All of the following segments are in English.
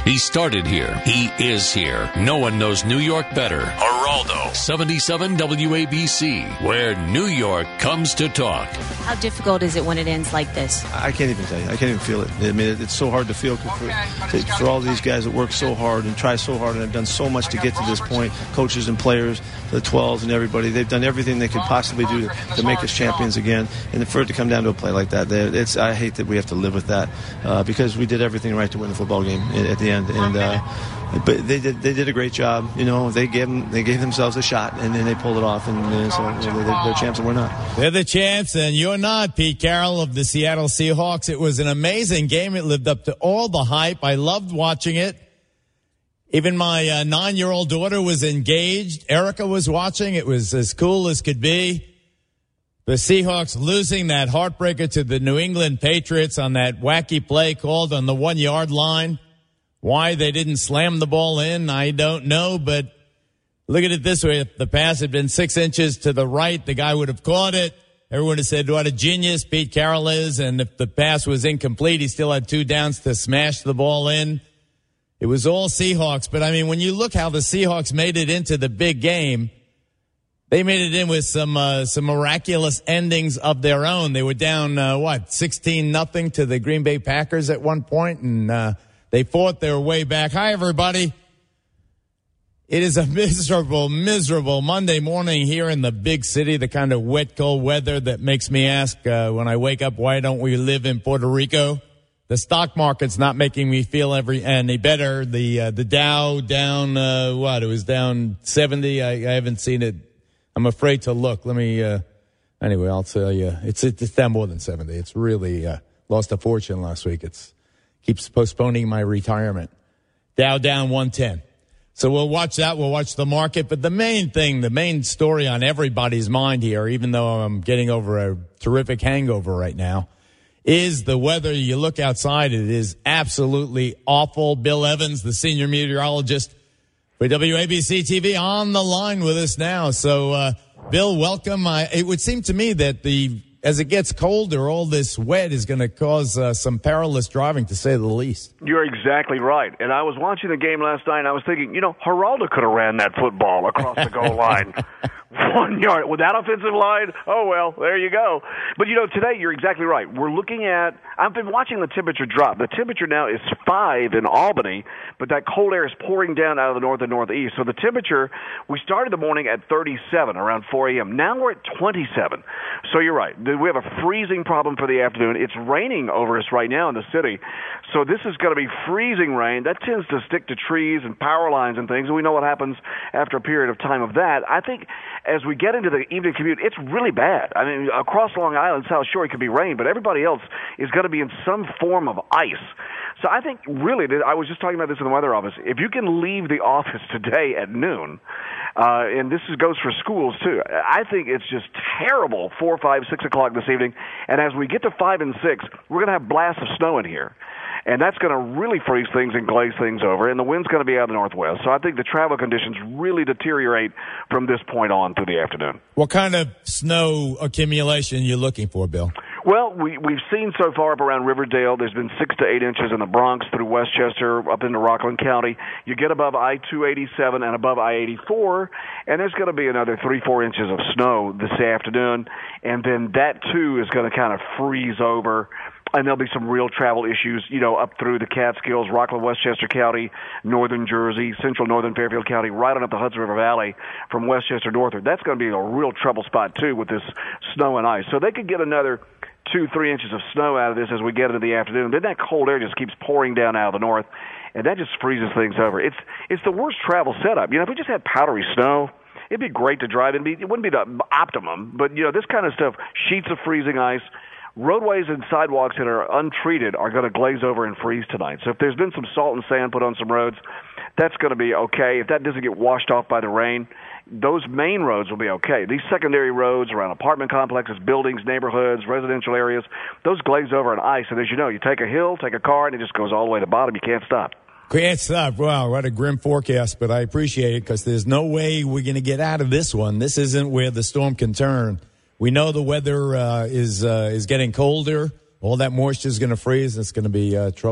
He started here. He is here. No one knows New York better. Geraldo, 77 WABC, where New York comes to talk. How difficult is it when it ends like this? I can't even tell you. I can't even feel it. I mean, it's so hard to feel for all these guys that work so hard and try so hard and have done so much to get to this point, coaches and players, the 12s and everybody. They've done everything they could possibly do to make us champions again. And for it to come down to a play like that, I hate that we have to live with that because we did everything right to win the football game at the end. And but they did a great job. You know, they gave themselves a shot, and then they pulled it off, and so they're champs and we're not. They're the champs, and you're not, Pete Carroll of the Seattle Seahawks. It was an amazing game. It lived up to all the hype. I loved watching it. Even my 9-year-old daughter was engaged. Erica was watching. It was as cool as could be. The Seahawks losing that heartbreaker to the New England Patriots on that wacky play called on the 1-yard line. Why they didn't slam the ball in, I don't know, but look at it this way. If the pass had been 6 inches to the right, the guy would have caught it. Everyone would have said what a genius Pete Carroll is, and if the pass was incomplete, he still had 2 downs to smash the ball in. It was all Seahawks, but I memean, when you look how the Seahawks made it into the big game, they made it in with some miraculous endings of their own. They were down, 16-0 to the Green Bay Packers at one point, and they fought their way back. Hi, everybody. It is a miserable Monday morning here in the big city, the kind of wet, cold weather that makes me ask when I wake up, why don't we live in Puerto Rico? The stock market's not making me feel any better. The Dow down, it was down 70. I haven't seen it. I'm afraid to look. Let me, anyway, I'll tell you. It's down more than 70. It's really, lost a fortune last week. Keeps postponing my retirement. Dow down 110. So we'll watch that. We'll watch the market. But the main story on everybody's mind here, even though I'm getting over a terrific hangover right now, is the weather. You look outside, it is absolutely awful. Bill Evans, the senior meteorologist for WABC TV, on the line with us now. So, Bill, welcome. It would seem to me that as it gets colder, all this wet is going to cause some perilous driving, to say the least. You're exactly right. And I was watching the game last night, and I was thinking, Geraldo could have ran that football across the goal line. 1 yard. With that offensive line, oh, well, there you go. But, today you're exactly right. We're looking at – I've been watching the temperature drop. The temperature now is 5 in Albany, but that cold air is pouring down out of the north and northeast. So the temperature, we started the morning at 37 around 4 a.m. Now we're at 27. So you're right. We have a freezing problem for the afternoon. It's raining over us right now in the city. So this is going to be freezing rain. That tends to stick to trees and power lines and things, and we know what happens after a period of time of that. I think as we get into the evening commute, it's really bad. I mean, across Long Island, South Shore, it could be rain, but everybody else is going to be in some form of ice. So I think really, I was just talking about this in the weather office, if you can leave the office today at noon, and this goes for schools too, I think it's just terrible 4, 5, 6 o'clock this evening. And as we get to 5 and 6, we're going to have blasts of snow in here. And that's going to really freeze things and glaze things over, and the wind's going to be out of the northwest. So I think the travel conditions really deteriorate from this point on through the afternoon. What kind of snow accumulation are you looking for, Bill? Well, we've seen so far up around Riverdale, there's been 6 to 8 inches in the Bronx through Westchester up into Rockland County. You get above I-287 and above I-84, and there's going to be another 3-4 inches of snow this afternoon, and then that too is going to kind of freeze over. And there'll be some real travel issues, up through the Catskills, Rockland, Westchester County, northern Jersey, central northern Fairfield County, right on up the Hudson River Valley from Westchester northward. That's going to be a real trouble spot, too, with this snow and ice. So they could get another 2-3 inches of snow out of this as we get into the afternoon. Then that cold air just keeps pouring down out of the north, and that just freezes things over. It's the worst travel setup. If we just had powdery snow, it'd be great to drive in. It wouldn't be the optimum, but, this kind of stuff, sheets of freezing ice, roadways and sidewalks that are untreated are going to glaze over and freeze tonight. So if there's been some salt and sand put on some roads, that's going to be okay. If that doesn't get washed off by the rain, those main roads will be okay. These secondary roads around apartment complexes, buildings, neighborhoods, residential areas, those glaze over in ice. And as you know, you take a hill, take a car, and it just goes all the way to the bottom. You can't stop. Can't stop. Wow, what a grim forecast, but I appreciate it because there's no way we're going to get out of this one. This isn't where the storm can turn. We know the weather is getting colder. All that moisture is going to freeze. It's going to be trouble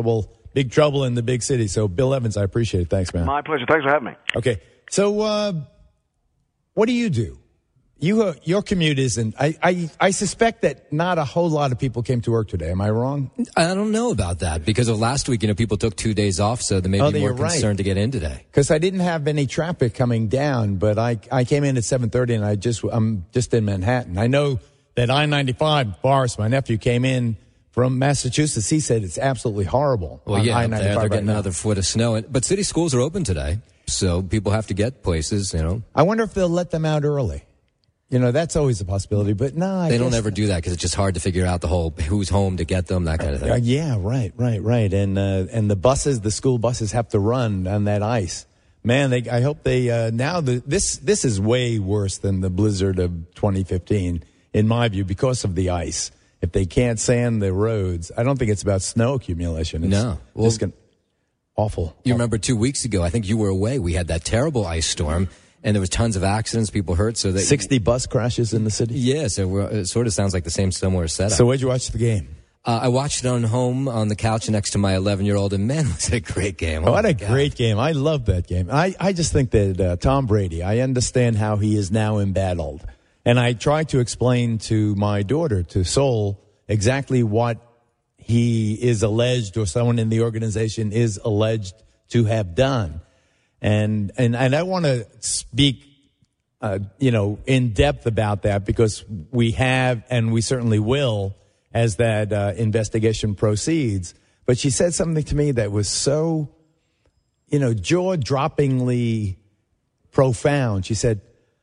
big trouble in the big city. So, Bill Evans, I appreciate it. Thanks, man. My pleasure. Thanks for having me. Okay. So, what do you do? Your commute isn't. I suspect that not a whole lot of people came to work today. Am I wrong? I don't know about that because of last week. People took 2 days off, so they may be more concerned to get in today. Because I didn't have any traffic coming down, but I came in at 7:30, and I'm just in Manhattan. I know that I-95, Boris, my nephew, came in from Massachusetts. He said it's absolutely horrible. Well, yeah, I-95 they're getting another foot of snow, but city schools are open today, so people have to get places. I wonder if they'll let them out early. That's always a possibility, but no, they don't ever do that because it's just hard to figure out the whole who's home to get them, that kind of thing. Yeah, right. And the school buses have to run on that ice. Man, I hope they this is way worse than the blizzard of 2015 in my view because of the ice. If they can't sand the roads, I don't think it's about snow accumulation. It's awful. You remember 2 weeks ago? I think you were away. We had that terrible ice storm. And there was tons of accidents, people hurt. 60 bus crashes in the city? Yeah, so it sort of sounds like the same similar setup. So where'd you watch the game? I watched it home on the couch next to my 11-year-old, and man, was it a great game. What a great game. I love that game. I just think that Tom Brady, I understand how he is now embattled. And I tried to explain to my daughter, to Sol, exactly what he is alleged or someone in the organization is alleged to have done. And I want to speak, in depth about that because we have and we certainly will as that investigation proceeds. But she said something to me that was so, jaw-droppingly profound. She said,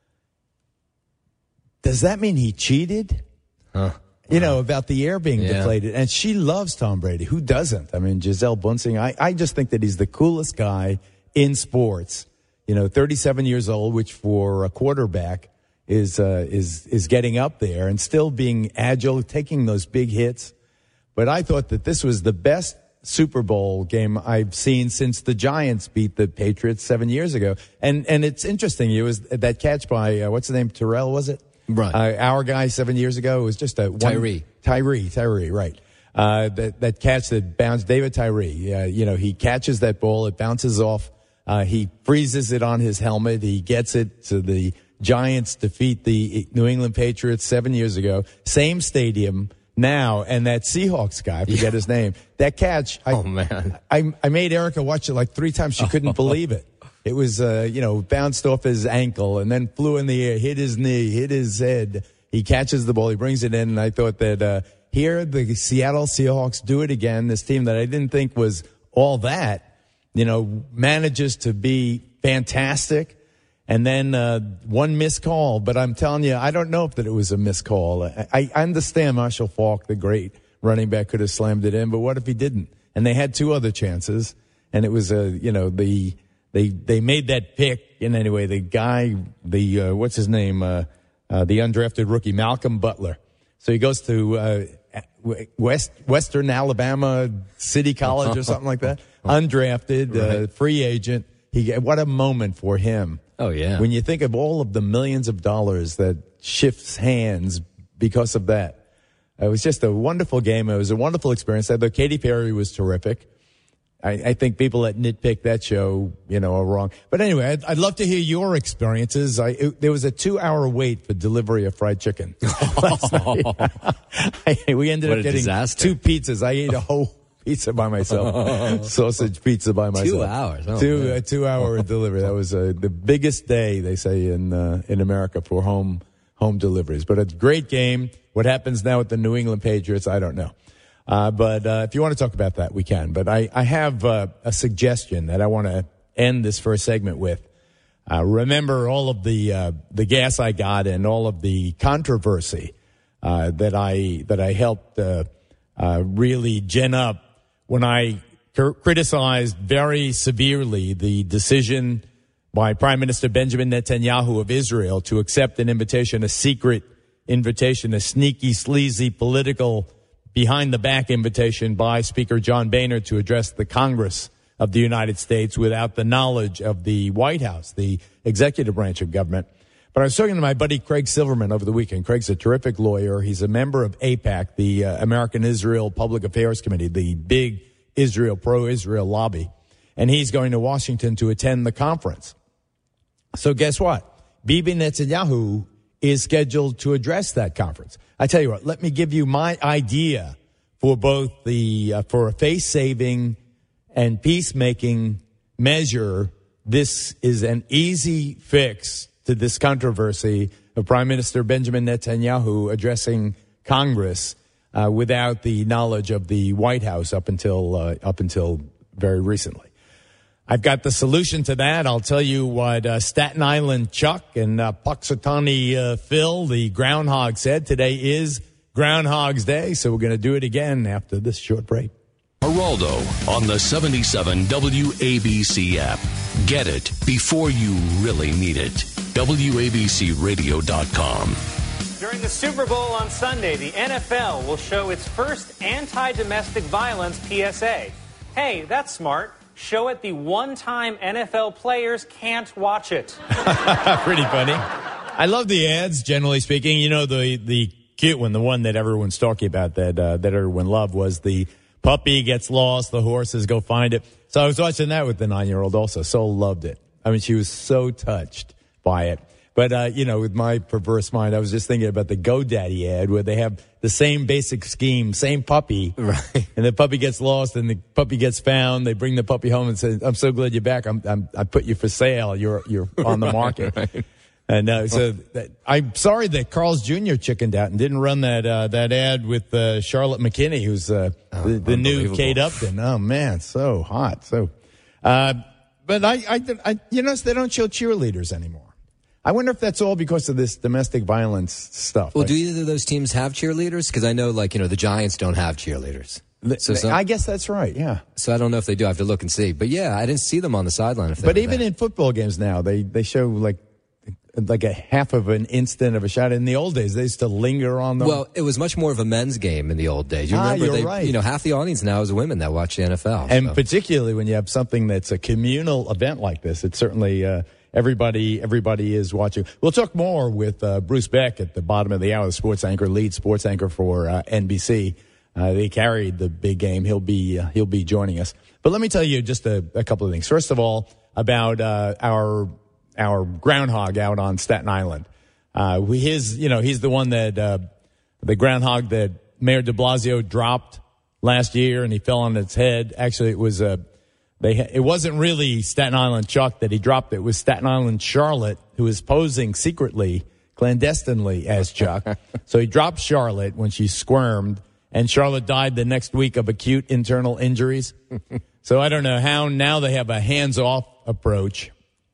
does that mean he cheated? Huh. About the air being deflated. And she loves Tom Brady. Who doesn't? I mean, Gisele Bundchen, I just think that he's the coolest guy in sports, 37 years old, which for a quarterback is getting up there and still being agile, taking those big hits. But I thought that this was the best Super Bowl game I've seen since the Giants beat the Patriots 7 years ago. And it's interesting. It was that catch by, what's his name? Terrell, was it? Right. Our guy 7 years ago. It was just Tyree, right. That catch that bounced, David Tyree. He catches that ball. It bounces off. He freezes it on his helmet. He gets it to the Giants defeat the New England Patriots 7 years ago. Same stadium now. And that Seahawks guy, I forget his name. That catch. I made Erica watch it like 3 times. She couldn't believe it. It was, bounced off his ankle and then flew in the air, hit his knee, hit his head. He catches the ball. He brings it in. And I thought that, here the Seattle Seahawks do it again. This team that I didn't think was all that. Manages to be fantastic. And then one missed call. But I'm telling you, I don't know if that it was a missed call. I understand Marshall Faulk, the great running back, could have slammed it in. But what if he didn't? And they had 2 other chances. And it was, they made that pick. And anyway, the guy, what's his name? The undrafted rookie, Malcolm Butler. So he goes to Western Alabama City College or something like that. Undrafted, free agent. What a moment for him. Oh, yeah. When you think of all of the millions of dollars that shifts hands because of that. It was just a wonderful game. It was a wonderful experience. I thought Katy Perry was terrific. I think people that nitpick that show, are wrong. But anyway, I'd love to hear your experiences. There was a 2-hour wait for delivery of fried chicken last night. We ended up getting disaster. 2 pizzas. I ate a whole pizza by myself, sausage pizza by myself. 2 hours. Oh, 2-hour delivery. That was the biggest day, they say, in America for home deliveries. But a great game. What happens now with the New England Patriots, I don't know. But if you want to talk about that, we can. But I have a suggestion that I want to end this first segment with. Remember all of the gas I got and all of the controversy that I helped really gin up when I criticized very severely the decision by Prime Minister Benjamin Netanyahu of Israel to accept an invitation, a secret invitation, a sneaky, sleazy, political, behind-the-back invitation by Speaker John Boehner to address the Congress of the United States without the knowledge of the White House, the executive branch of government. But I was talking to my buddy Craig Silverman over the weekend. Craig's a terrific lawyer. He's a member of AIPAC, the American Israel Public Affairs Committee, the big Israel, pro-Israel lobby. And he's going to Washington to attend the conference. So guess what? Bibi Netanyahu is scheduled to address that conference. I tell you what, let me give you my idea for both for a face-saving and peacemaking measure. This is an easy fix to this controversy of Prime Minister Benjamin Netanyahu addressing Congress without the knowledge of the White House up until very recently. I've got the solution to that. I'll tell you what Staten Island Chuck and Puxatawny Phil, the groundhog, said. Today is Groundhog's Day, so we're going to do it again after this short break. Geraldo on the 77 WABC app. Get it before you really need it. WABCRadio.com. During the Super Bowl on Sunday, the NFL will show its first anti-domestic violence PSA. Hey, that's smart. Show it the one-time NFL players can't watch it. Pretty funny. I love the ads, generally speaking. You know, the cute one, the one that everyone's talking about that everyone loved was the puppy gets lost, the horses go find it. So I was watching that with the 9-year-old also. So loved it. I mean, she was so touched by it. But, with my perverse mind, I was just thinking about the GoDaddy ad where they have the same basic scheme, same puppy. Right. And the puppy gets lost and the puppy gets found. They bring the puppy home and say, I'm so glad you're back. I put you for sale. You're on the market. Right. And I'm sorry that Carl's Jr. chickened out and didn't run that ad with Charlotte McKinney, who's the new Kate Upton. Oh, man, so hot. So, but I you notice they don't show cheerleaders anymore. I wonder if that's all because of this domestic violence stuff. Well, do either of those teams have cheerleaders? Because I know, the Giants don't have cheerleaders. I guess that's right, yeah. So I don't know if they do. I have to look and see. But, yeah, I didn't see them on the sideline. But even in football games now, they show, like a half of an instant of a shot. In the old days, they used to linger on them. Well, it was much more of a men's game in the old days. You remember you're right. Half the audience now is women that watch the NFL. And particularly when you have something that's a communal event like this, it's certainly everybody is watching. We'll talk more with Bruce Beck at the bottom of the hour, the lead sports anchor for NBC. They carried the big game. He'll be joining us. But let me tell you just a couple of things. First of all, about our groundhog out on Staten Island. He's the one that the groundhog that Mayor de Blasio dropped last year, and he fell on its head. Actually, it was it wasn't really Staten Island Chuck that he dropped. It was Staten Island Charlotte, who was posing secretly, clandestinely as Chuck. So he dropped Charlotte when she squirmed, and Charlotte died the next week of acute internal injuries. So I don't know how now they have a hands-off approach.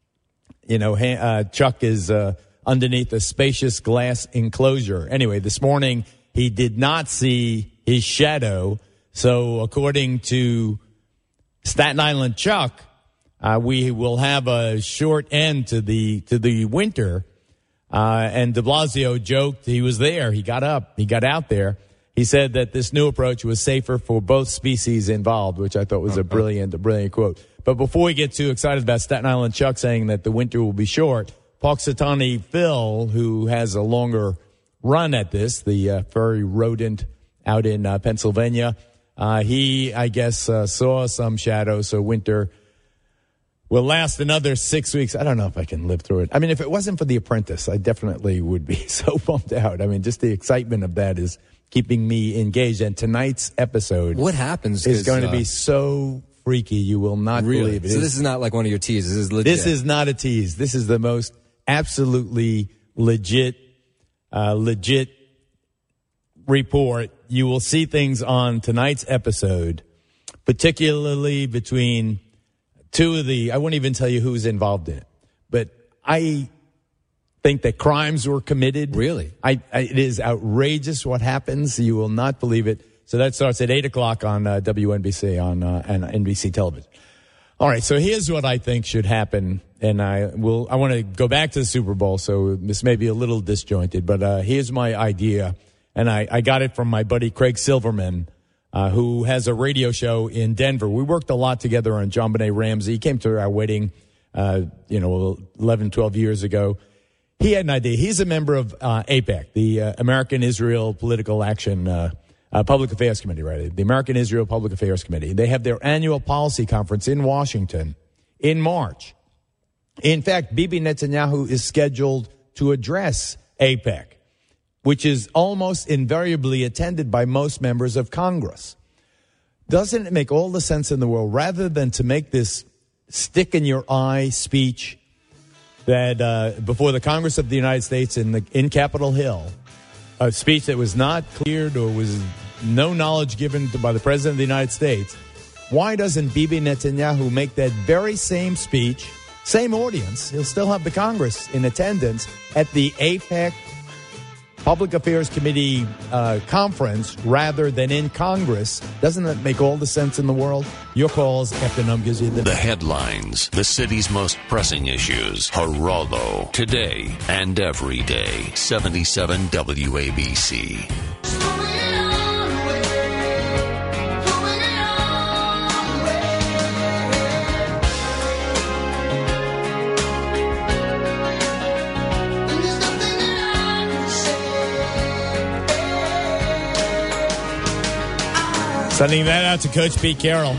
Chuck is underneath a spacious glass enclosure. Anyway, this morning he did not see his shadow. So according to Staten Island Chuck, we will have a short end to the winter. And de Blasio joked he was there. He got up. He got out there. He said that this new approach was safer for both species involved, which I thought was a brilliant quote. But before we get too excited about Staten Island Chuck saying that the winter will be short, Puxatawny Phil, who has a longer run at this, the furry rodent out in Pennsylvania, he, I guess, saw some shadow, so winter will last another 6 weeks. I don't know if I can live through it. I mean, if it wasn't for The Apprentice, I definitely would be so bummed out. I mean, just the excitement of that is keeping me engaged. And tonight's episode is going to be so freaky, you will not believe it. So this is not like one of your teases. This is legit. This is not a tease. This is the most absolutely legit report. You will see things on tonight's episode, particularly between two of I won't even tell you who's involved in it, but I think that crimes were committed. Really? It is outrageous what happens. You will not believe it. So that starts at 8 o'clock on WNBC and NBC television. All right, so here's what I think should happen, and I want to go back to the Super Bowl, so this may be a little disjointed, but here's my idea, and I got it from my buddy Craig Silverman, who has a radio show in Denver. We worked a lot together on JonBenet Ramsey. He came to our wedding, 11, 12 years ago. He had an idea. He's a member of AIPAC, the American Israel Political Action Public Affairs Committee, right? The American Israel Public Affairs Committee. They have their annual policy conference in Washington in March. In fact, Bibi Netanyahu is scheduled to address AIPAC, which is almost invariably attended by most members of Congress. Doesn't it make all the sense in the world, rather than to make this stick-in-your-eye speech that before the Congress of the United States in Capitol Hill, a speech that was not cleared or was no knowledge given by the President of the United States, why doesn't Bibi Netanyahu make that very same speech, same audience, he'll still have the Congress in attendance at the AIPAC Public Affairs Committee conference rather than in Congress? Doesn't that make all the sense in the world? Your calls after Num gives you the headlines, the city's most pressing issues. Geraldo, today and every day. 77 WABC. Sending that out to Coach Pete Carroll.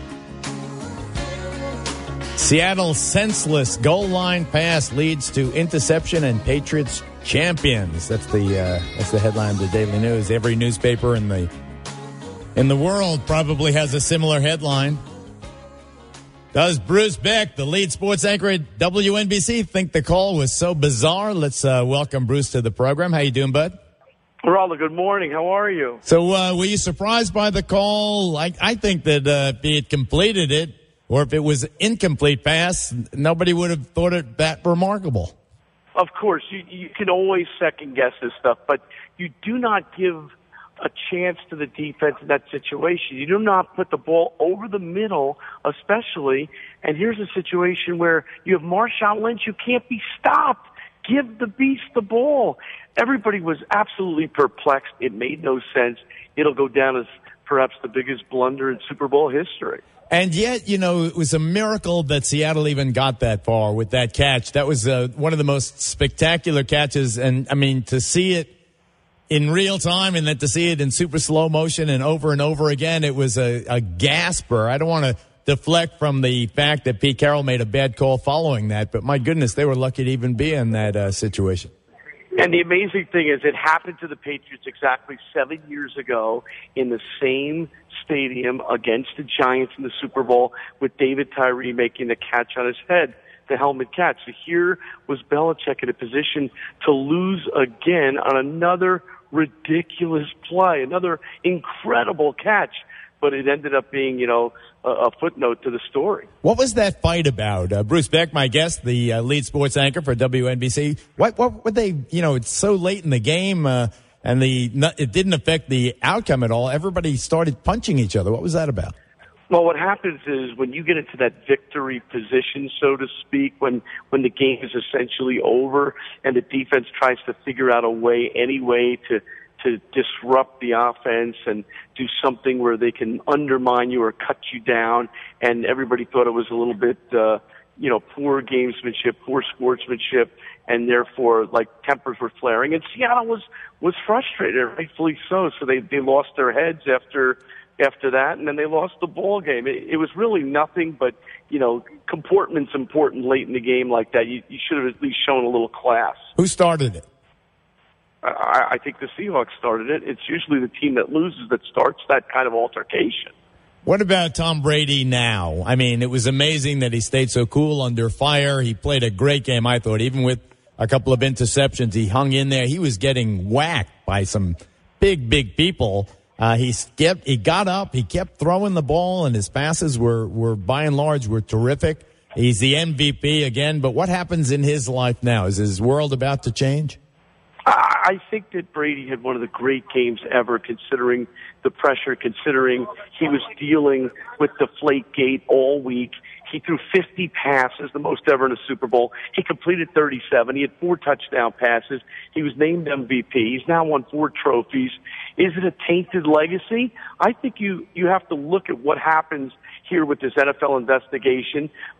Seattle senseless goal line pass leads to interception and Patriots champions. That's the headline of the Daily News. Every newspaper in the world probably has a similar headline. Does Bruce Beck, the lead sports anchor at WNBC, think the call was so bizarre? Let's welcome Bruce to the program. How you doing, bud? Geraldo, good morning. How are you? So were you surprised by the call? I think that if he had completed it, or if it was incomplete pass, nobody would have thought it that remarkable. Of course, you can always second-guess this stuff, but you do not give a chance to the defense in that situation. You do not put the ball over the middle, especially, and here's a situation where you have Marshawn Lynch. You can't be stopped. Give the beast the ball. Everybody was absolutely perplexed. It made no sense. It'll go down as perhaps the biggest blunder in Super Bowl history. And yet, it was a miracle that Seattle even got that far with that catch. That was one of the most spectacular catches. And, to see it in real time and then to see it in super slow motion and over again, it was a gasper. I don't want to deflect from the fact that Pete Carroll made a bad call following that, but my goodness, they were lucky to even be in that situation. And the amazing thing is it happened to the Patriots exactly 7 years ago in the same stadium against the Giants in the Super Bowl with David Tyree making the catch on his head, the helmet catch. So here was Belichick in a position to lose again on another ridiculous play, another incredible catch. But it ended up being, a footnote to the story. What was that fight about? Bruce Beck, my guest, the lead sports anchor for WNBC. What were they, it's so late in the game and it didn't affect the outcome at all. Everybody started punching each other. What was that about? Well, what happens is when you get into that victory position, so to speak, when the game is essentially over and the defense tries to figure out any way to disrupt the offense and do something where they can undermine you or cut you down. And everybody thought it was a little bit, poor gamesmanship, poor sportsmanship, and therefore, tempers were flaring. And Seattle was frustrated, rightfully so. So they lost their heads after that, and then they lost the ball game. It was really nothing but, comportment's important late in the game like that. You should have at least shown a little class. Who started it? I think the Seahawks started it. It's usually the team that loses that starts that kind of altercation. What about Tom Brady now? It was amazing that he stayed so cool under fire. He played a great game, I thought. Even with a couple of interceptions, he hung in there. He was getting whacked by some big people. He got up, he kept throwing the ball, and his passes were by and large were terrific. He's the MVP again, but what happens in his life now? Is his world about to change? I think that Brady had one of the great games ever, considering the pressure, considering he was dealing with Deflategate all week. He threw 50 passes, the most ever in a Super Bowl. He completed 37. He had 4 touchdown passes. He was named MVP. He's now won 4 trophies. Is it a tainted legacy? I think you have to look at what happens here with this NFL investigation. But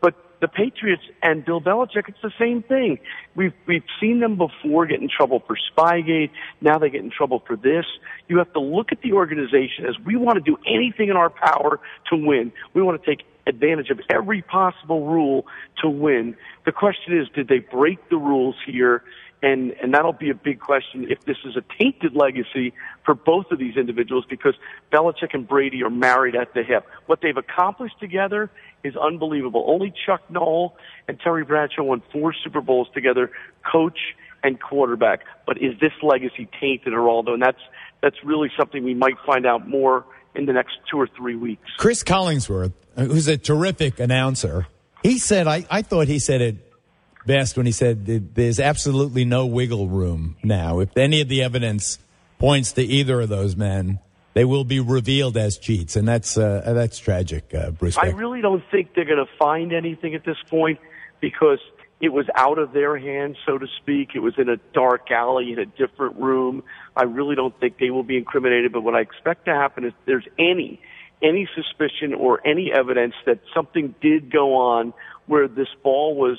The Patriots and Bill Belichick, it's the same thing. We've seen them before get in trouble for Spygate. Now they get in trouble for this. You have to look at the organization as we want to do anything in our power to win. We want to take advantage of every possible rule to win. The question is, did they break the rules here? And that'll be a big question if this is a tainted legacy for both of these individuals, because Belichick and Brady are married at the hip. What they've accomplished together is unbelievable. Only Chuck Noll and Terry Bradshaw won 4 Super Bowls together, coach and quarterback. But is this legacy tainted, Geraldo? And that's really something we might find out more in the next 2 or 3 weeks. Chris Collinsworth, who's a terrific announcer, he said, I thought he said it best when he said there's absolutely no wiggle room now. If any of the evidence points to either of those men, they will be revealed as cheats, and that's tragic, Bruce Beck. I really don't think they're going to find anything at this point because it was out of their hands, so to speak. It was in a dark alley in a different room. I really don't think they will be incriminated, but what I expect to happen is if there's any suspicion or any evidence that something did go on where this ball was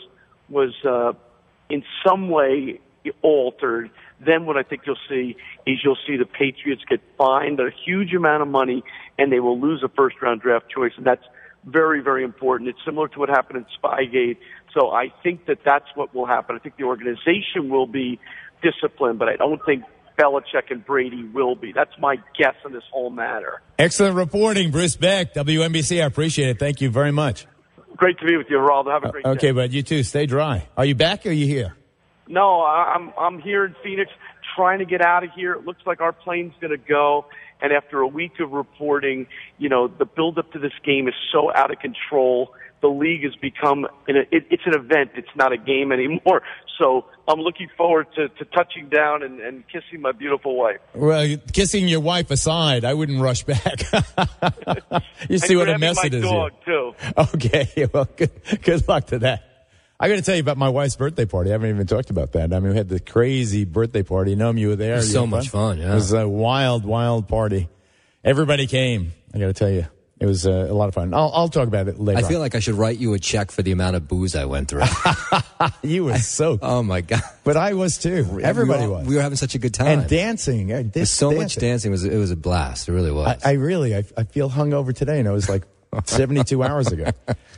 in some way altered, then what I think you'll see is the Patriots get fined a huge amount of money and they will lose a first-round draft choice, and that's very, very important. It's similar to what happened in Spygate, so I think that's what will happen. I think the organization will be disciplined, but I don't think Belichick and Brady will be. That's my guess on this whole matter. Excellent reporting, Bruce Beck, WNBC. I appreciate it. Thank you very much. Great to be with you, Geraldo. Have a great day. Okay, bud. You too. Stay dry. Are you back or are you here? No, I'm here in Phoenix trying to get out of here. It looks like our plane's going to go. And after a week of reporting, the build-up to this game is so out of control. The league has become it's an event. It's not a game anymore. So I'm looking forward to touching down and kissing my beautiful wife. Well, kissing your wife aside, I wouldn't rush back. You see what a mess it is. And grabbing my dog, too. Okay. Well, good luck to that. I got to tell you about my wife's birthday party. I haven't even talked about that. I mean, we had the crazy birthday party. Noam, you were there. It was so much fun, yeah. It was a wild, wild party. Everybody came. I got to tell you. It was a lot of fun. I'll talk about it later. I feel like I should write you a check for the amount of booze I went through. You were soaked. Oh, my God. But I was, too. Everybody was. We were having such a good time. And dancing. Much dancing. It was a blast. It really was. I feel hungover today, and it was like 72 hours ago.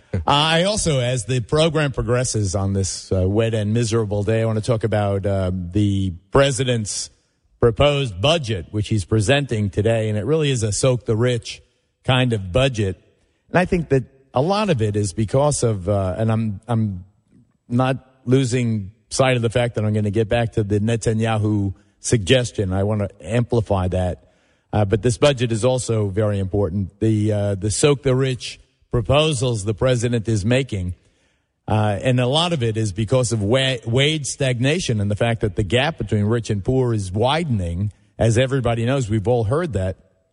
I also, as the program progresses on this wet and miserable day, I want to talk about the president's proposed budget, which he's presenting today, and it really is a soak the rich kind of budget. And I think that a lot of it is because of, and I'm not losing sight of the fact that I'm going to get back to the Netanyahu suggestion. I want to amplify that. But this budget is also very important. The soak the rich proposals the president is making, and a lot of it is because of wage stagnation and the fact that the gap between rich and poor is widening. As everybody knows, we've all heard that.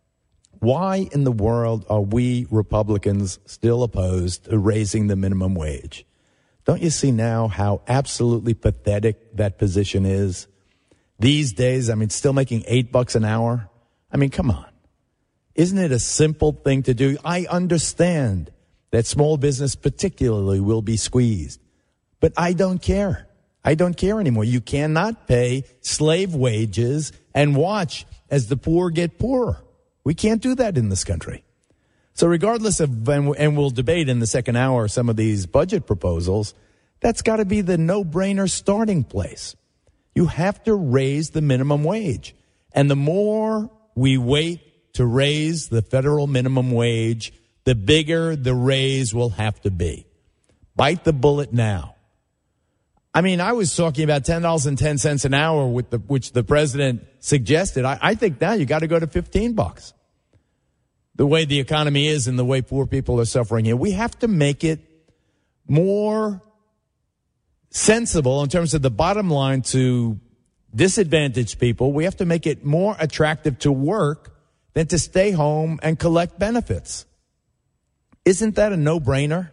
Why in the world are we Republicans still opposed to raising the minimum wage? Don't you see now how absolutely pathetic that position is? These days, I mean, still making $8 an hour. I mean, come on. Isn't it a simple thing to do? I understand that small business particularly will be squeezed, but I don't care. I don't care anymore. You cannot pay slave wages and watch as the poor get poorer. We can't do that in this country. So regardless of, and we'll debate in the second hour some of these budget proposals, that's got to be the no-brainer starting place. You have to raise the minimum wage. And the more we wait to raise the federal minimum wage, the bigger the raise will have to be. Bite the bullet now. I mean, I was talking about $10.10 an hour, which the president suggested. I think now you got to go to $15. The way the economy is and the way poor people are suffering here, we have to make it more sensible in terms of the bottom line to disadvantaged people. We have to make it more attractive to work than to stay home and collect benefits. Isn't that a no-brainer?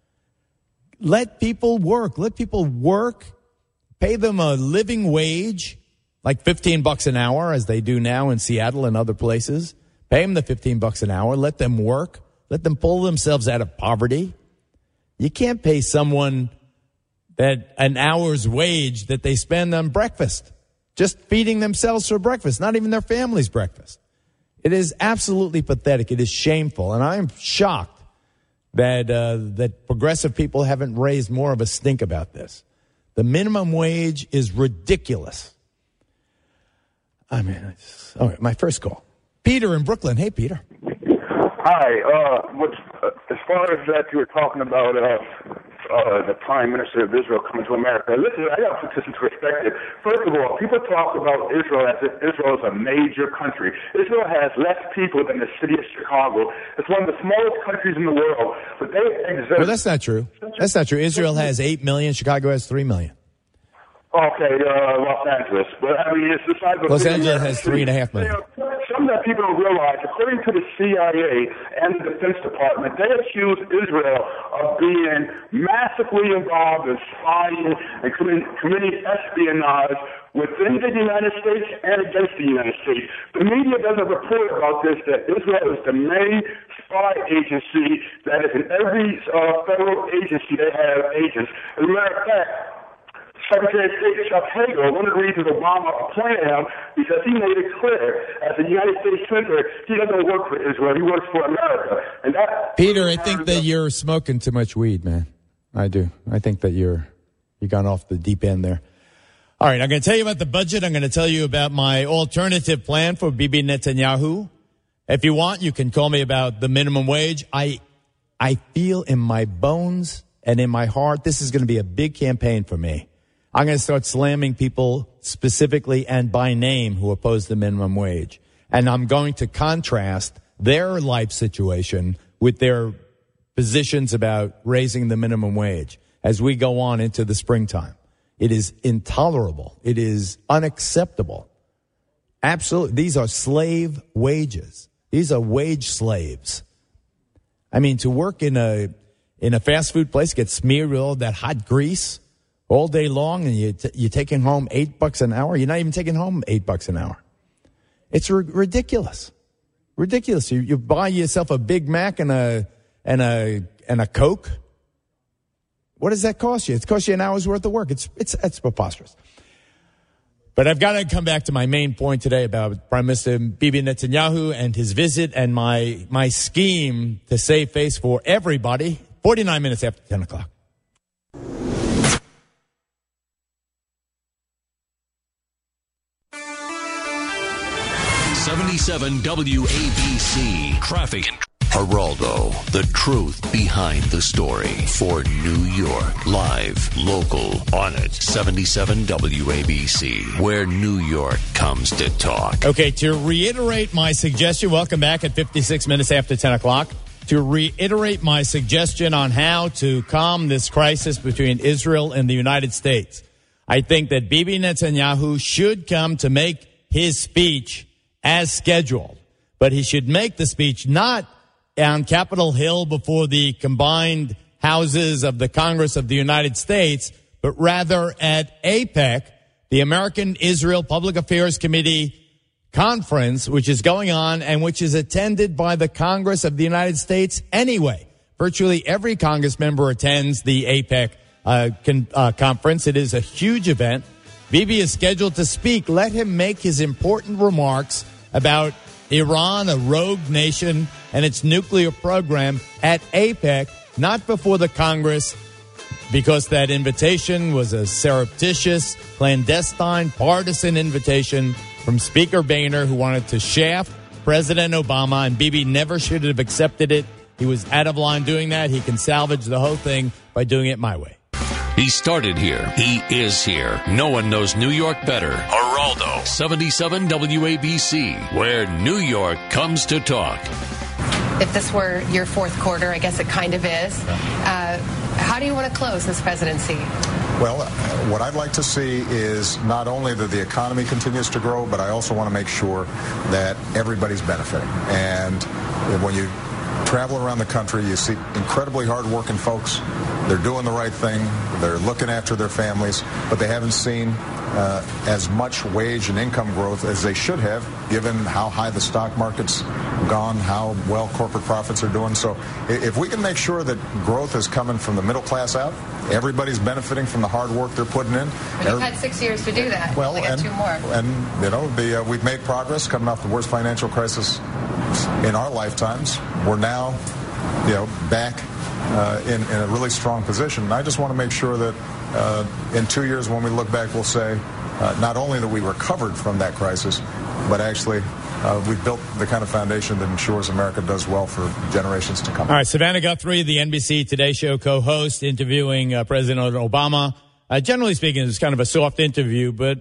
Let people work. Let people work. Pay them a living wage, like $15 an hour, as they do now in Seattle and other places. Pay them the $15 an hour. Let them work. Let them pull themselves out of poverty. You can't pay someone that an hour's wage that they spend on breakfast, just feeding themselves for breakfast, not even their family's breakfast. It is absolutely pathetic. It is shameful. And I'm shocked that progressive people haven't raised more of a stink about this. The minimum wage is ridiculous. I mean, all right, my first call. Peter in Brooklyn. Hey, Peter. Hi. As far as that you were talking about the Prime Minister of Israel coming to America, listen, I got to put this into perspective. First of all, people talk about Israel as if Israel is a major country. Israel has less people than the city of Chicago. It's one of the smallest countries in the world, but they exert... Well, that's not true. That's not true. Israel has 8 million. Chicago has 3 million. Okay, Los Angeles. But, I mean, it's the size of... Los Angeles has 3.5 million. Something that people don't realize, according to the CIA and the Defense Department, they accuse Israel of being massively involved in spying and committing espionage within the United States and against the United States. The media doesn't report about this, that Israel is the main spy agency, that is in every federal agency they have agents. As a matter of fact, Secretary of State Chuck Hagel, one of the reasons Obama appointed him, because he made it clear, as a United States senator, he doesn't work for Israel, he works for America. And that, Peter, I think that you're smoking too much weed, man. I do. I think that you've gone off the deep end there. All right, I'm going to tell you about the budget. I'm going to tell you about my alternative plan for Bibi Netanyahu. If you want, you can call me about the minimum wage. I feel in my bones and in my heart, this is going to be a big campaign for me. I'm going to start slamming people specifically and by name who oppose the minimum wage. And I'm going to contrast their life situation with their positions about raising the minimum wage as we go on into the springtime. It is intolerable. It is unacceptable. Absolutely. These are slave wages. These are wage slaves. I mean, to work in a fast food place, get smeared with all that hot grease all day long, and you're taking home $8 an hour. You're not even taking home $8 an hour. It's ridiculous. Ridiculous. You buy yourself a Big Mac and a Coke. What does that cost you? It costs you an hour's worth of work. It's preposterous. But I've got to come back to my main point today about Prime Minister Bibi Netanyahu and his visit and my scheme to save face for everybody. 49 minutes after 10 o'clock. 77 WABC Traffic. Geraldo, the truth behind the story. For New York, live, local, on it. 77 WABC, where New York comes to talk. Okay, to reiterate my suggestion, welcome back at 56 minutes after 10 o'clock. To reiterate my suggestion on how to calm this crisis between Israel and the United States, I think that Bibi Netanyahu should come to make his speech as scheduled. But he should make the speech not on Capitol Hill before the combined houses of the Congress of the United States, but rather at APEC, the American Israel Public Affairs Committee conference, which is going on and which is attended by the Congress of the United States anyway. Virtually every Congress member attends the APEC conference. It is a huge event. Bibi is scheduled to speak. Let him make his important remarks about Iran, a rogue nation, and its nuclear program at APEC, not before the Congress, because that invitation was a surreptitious, clandestine, partisan invitation from Speaker Boehner, who wanted to shaft President Obama, and Bibi never should have accepted it. He was out of line doing that. He can salvage the whole thing by doing it my way. He started here. He is here. No one knows New York better. Geraldo, 77 WABC, where New York comes to talk. If this were your fourth quarter, I guess it kind of is. How do you want to close this presidency? Well, what I'd like to see is not only that the economy continues to grow, but I also want to make sure that everybody's benefiting. And when you travel around the country, you see incredibly hard-working folks. They're doing the right thing. They're looking after their families, but they haven't seen as much wage and income growth as they should have, given how high the stock market's gone, how well corporate profits are doing. So if we can make sure that growth is coming from the middle class out, everybody's benefiting from the hard work they're putting in. But you've had 6 years to do that. Well, we got 2 more. And we've made progress coming off the worst financial crisis in our lifetimes. We're now, back in a really strong position. And I just want to make sure that in 2 years, when we look back, we'll say not only that we recovered from that crisis, but actually we've built the kind of foundation that ensures America does well for generations to come. All right, Savannah Guthrie, the NBC Today Show co-host, interviewing President Obama. Generally speaking, it's kind of a soft interview, but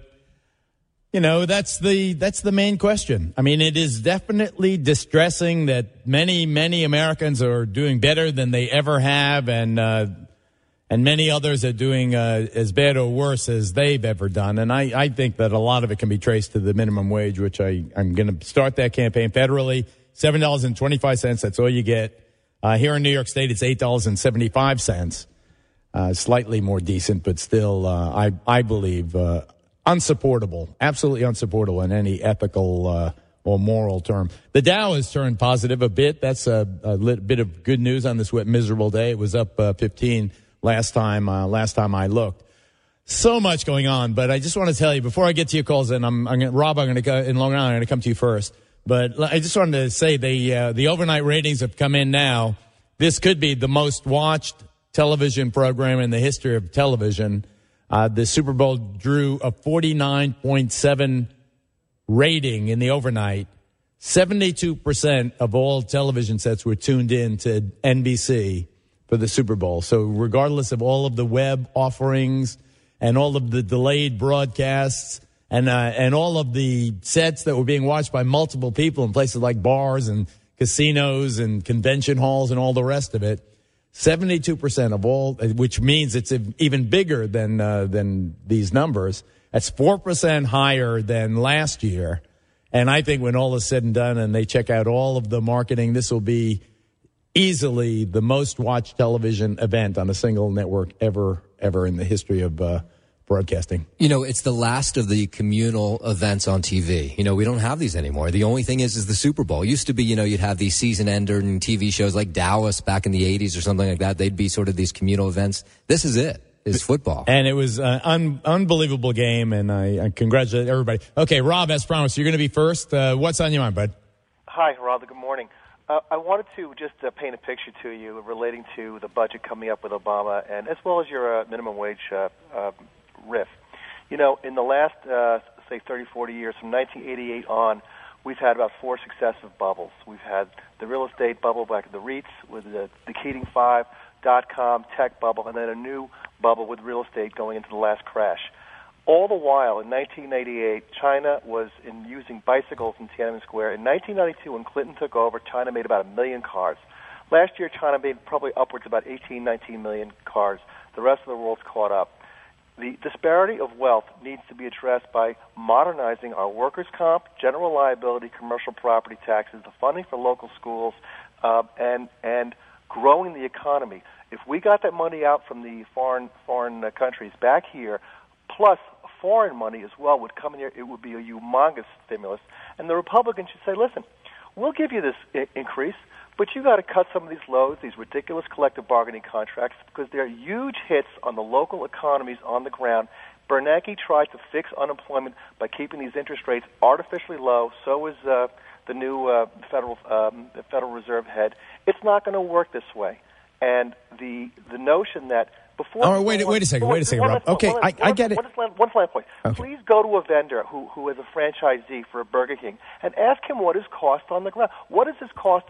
that's the main question. I mean, it is definitely distressing that many Americans are doing better than they ever have, and many others are doing as bad or worse as they've ever done. And I think that a lot of it can be traced to the minimum wage, which I'm going to start that campaign federally, $7.25. That's all you get. Here in New York State, it's $8.75. Slightly more decent, but still, I believe, unsupportable, absolutely unsupportable in any ethical or moral term. The Dow has turned positive a bit. That's a bit of good news on this wet, miserable day. It was up 15 last time I looked. So much going on, but I just want to tell you before I get to your calls, and Rob, I'm going to go in Long Island. I'm going to come to you first, but I just wanted to say the overnight ratings have come in now. This could be the most watched television program in the history of television. The Super Bowl drew a 49.7 rating in the overnight. 72% of all television sets were tuned in to NBC for the Super Bowl. So regardless of all of the web offerings and all of the delayed broadcasts and all of the sets that were being watched by multiple people in places like bars and casinos and convention halls and all the rest of it, 72% of all, which means it's even bigger than these numbers. That's 4% higher than last year. And I think when all is said and done and they check out all of the marketing, this will be easily the most watched television event on a single network ever in the history of broadcasting. It's the last of the communal events on TV. We don't have these anymore. The only thing is the Super Bowl. It used to be, you'd have these season-ender and TV shows like Dallas back in the 80s or something like that. They'd be sort of these communal events. This is it. Is football. And it was an unbelievable game, and I congratulate everybody. Okay, Rob, as promised, you're going to be first. What's on your mind, bud? Hi, Rob. Good morning. I wanted to just paint a picture to you relating to the budget coming up with Obama, and as well as your minimum wage riff. In the last, say, 30, 40 years, from 1988 on, we've had about 4 successive bubbles. We've had the real estate bubble back at the REITs with the Keating 5, .com, tech bubble, and then a new bubble with real estate going into the last crash. All the while, in 1988, China was using bicycles in Tiananmen Square. In 1992, when Clinton took over, China made about 1 million cars. Last year, China made probably upwards of about 18, 19 million cars. The rest of the world's caught up. The disparity of wealth needs to be addressed by modernizing our workers' comp, general liability, commercial property taxes, the funding for local schools, and growing the economy. If we got that money out from the foreign countries back here, plus foreign money as well would come in here, it would be a humongous stimulus. And the Republicans should say, listen, we'll give you this increase, but you got to cut some of these loads, these ridiculous collective bargaining contracts, because they're huge hits on the local economies on the ground. Bernanke tried to fix unemployment by keeping these interest rates artificially low. So is the new Federal Reserve head. It's not going to work this way. And the notion that before... Oh, wait a second, Rob. Okay, I get it. One final point. Okay. Please go to a vendor who is a franchisee for a Burger King and ask him what his cost on the ground. What is his cost?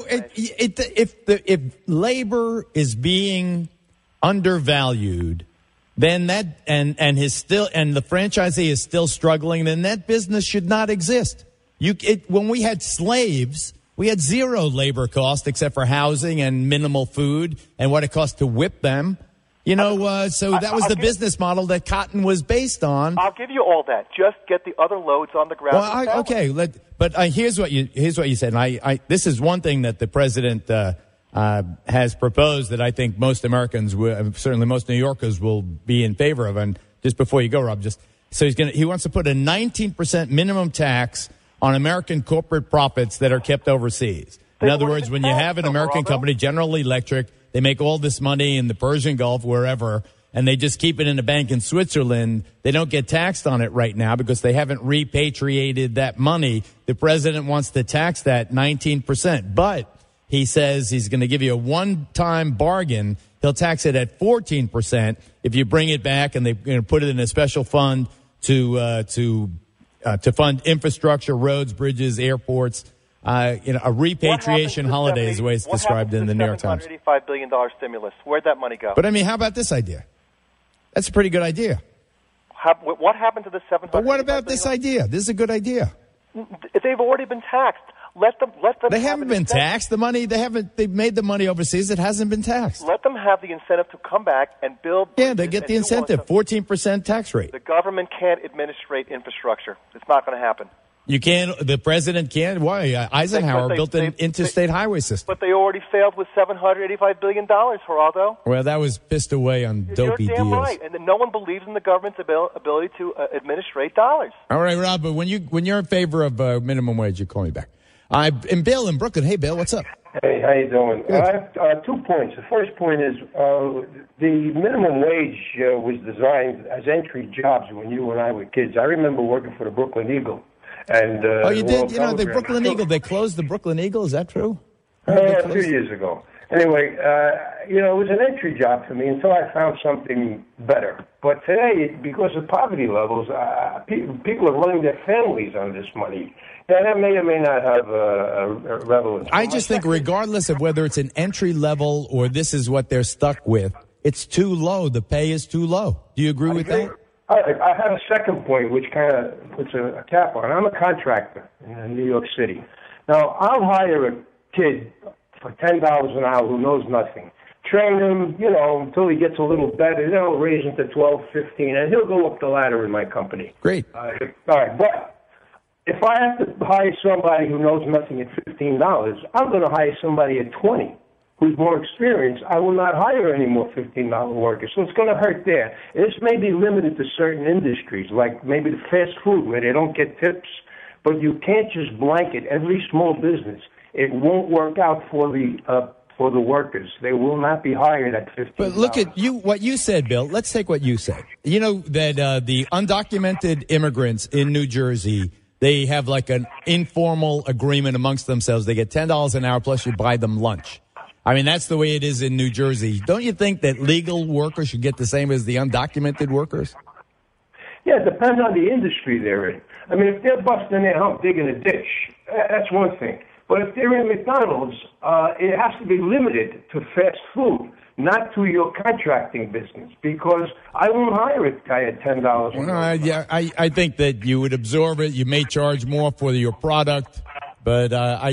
If labor is being undervalued, then that and the franchisee is still struggling, then that business should not exist. When we had slaves, we had zero labor cost except for housing and minimal food and what it cost to whip them. So that was the business model that cotton was based on. I'll give you all that. Just get the other loads on the ground. Well, okay, but here's what you said. And this is one thing that the president has proposed that I think most Americans, certainly most New Yorkers, will be in favor of. And just before you go, Rob, he wants to put a 19% minimum tax on American corporate profits that are kept overseas. In other words, when you have an American company, General Electric, they make all this money in the Persian Gulf, wherever, and they just keep it in a bank in Switzerland. They don't get taxed on it right now because they haven't repatriated that money. The president wants to tax that 19%, but he says he's going to give you a one-time bargain. He'll tax it at 14% if you bring it back, and they're going to put it in a special fund to fund infrastructure, roads, bridges, airports. A repatriation holiday is the way it's described in the New York Times. $785 billion stimulus. Where'd that money go? But I mean, how about this idea? That's a pretty good idea. What happened to the $785 But what about this idea? This is a good idea. They've already been taxed. Let them. They haven't been taxed. The money they've made the money overseas. It hasn't been taxed. Let them have the incentive to come back and build. Yeah, they get the incentive. 14% tax rate. The government can't administrate infrastructure. It's not going to happen. You can't. The president can't. Why? Eisenhower built an interstate highway system. But they already failed with $785 billion, Geraldo. Well, that was pissed away on dopey You're damn deals. right. And no one believes in the government's ability to administrate dollars. All right, Rob. But when you're in favor of minimum wage, you call me back. And Bill in Brooklyn. Hey, Bill, what's up? Hey, how you doing? I have 2 points. The first point is the minimum wage was designed as entry jobs when you and I were kids. I remember working for the Brooklyn Eagle. And you did? You know, the Brooklyn Eagle, they closed the Brooklyn Eagle. Is that true? A few years ago. Anyway, it was an entry job for me until I found something better. But today, because of poverty levels, people are running their families on this money. Yeah, that may or may not have a relevance. I just think regardless of whether it's an entry level or this is what they're stuck with, it's too low. The pay is too low. Do you agree with that? I have a second point, which kind of puts a cap on. I'm a contractor in New York City. Now, I'll hire a kid for $10 an hour who knows nothing. Train him, until he gets a little better. Raise him to 12, 15, and he'll go up the ladder in my company. Great. All right, but if I have to hire somebody who knows nothing at $15, I'm going to hire somebody at 20 who's more experienced. I will not hire any more $15 workers. So it's going to hurt there. This may be limited to certain industries, like maybe the fast food where they don't get tips. But you can't just blanket every small business. It won't work out for the workers. They will not be hired at $15. But look at what you said, Bill. Let's take what you said. You know that the undocumented immigrants in New Jersey, they have like an informal agreement amongst themselves. They get $10 an hour plus you buy them lunch. I mean, that's the way it is in New Jersey. Don't you think that legal workers should get the same as the undocumented workers? Yeah, it depends on the industry they're in. I mean, if they're busting their hump digging a ditch, that's one thing. But if they're in McDonald's, it has to be limited to fast food, not to your contracting business, because I won't hire a guy at $10 an hour. I think that you would absorb it. You may charge more for your product, but I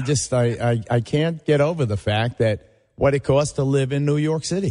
can't get over the fact that what it costs to live in New York City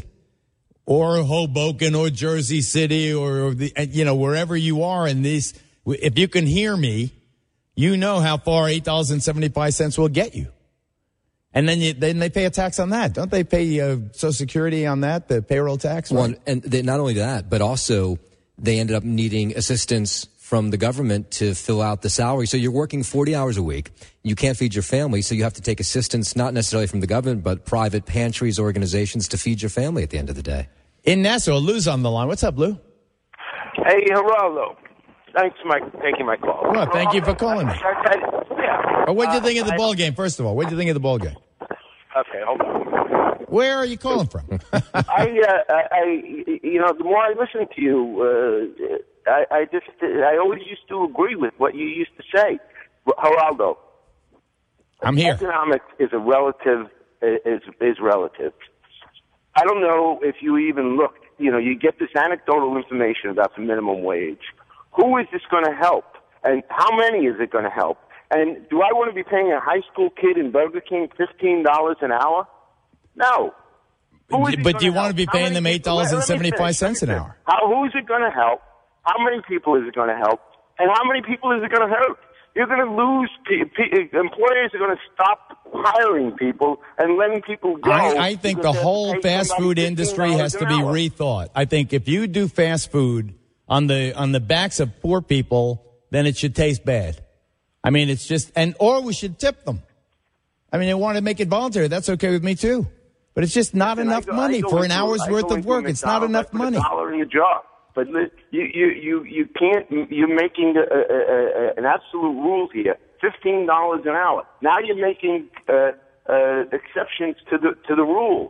or Hoboken or Jersey City or wherever you are in these. If you can hear me, you know how far $8.75 will get you. And then they pay a tax on that. Don't they pay Social Security on that, the payroll tax? Well, and not only that, but also they ended up needing assistance from the government to fill out the salary. So you're working 40 hours a week. You can't feed your family, so you have to take assistance, not necessarily from the government, but private pantries, organizations to feed your family at the end of the day. In Nassau, Lou's on the line. What's up, Lou? Hey, Geraldo. Thanks for taking my call. Well, thank you for calling me. Yeah. What did you think of the ball game, first of all? What did you think of the ball game? Okay, hold on. Where are you calling from? The more I listen to you, I always used to agree with what you used to say. Geraldo. I'm here. Economics is a relative, is relative. I don't know if you even looked, you get this anecdotal information about the minimum wage. Who is this going to help? And how many is it going to help? And do I want to be paying a high school kid in Burger King $15 an hour? No. But do you want to be paying them $8.75 an hour? Who is it going to help? How many people is it going to help? And how many people is it going to hurt? You're going to lose. Employers are going to stop hiring people and letting people go. I think the whole fast food industry has to be rethought. I think if you do fast food on the backs of poor people, then it should taste bad. I mean, it's just, or we should tip them. I mean, they want to make it voluntary. That's okay with me too. But it's just not enough money for an hour's worth of work. It's not enough money. $1 in your job. But you can't. You're making an absolute rule here. $15 an hour. Now you're making exceptions to the rule.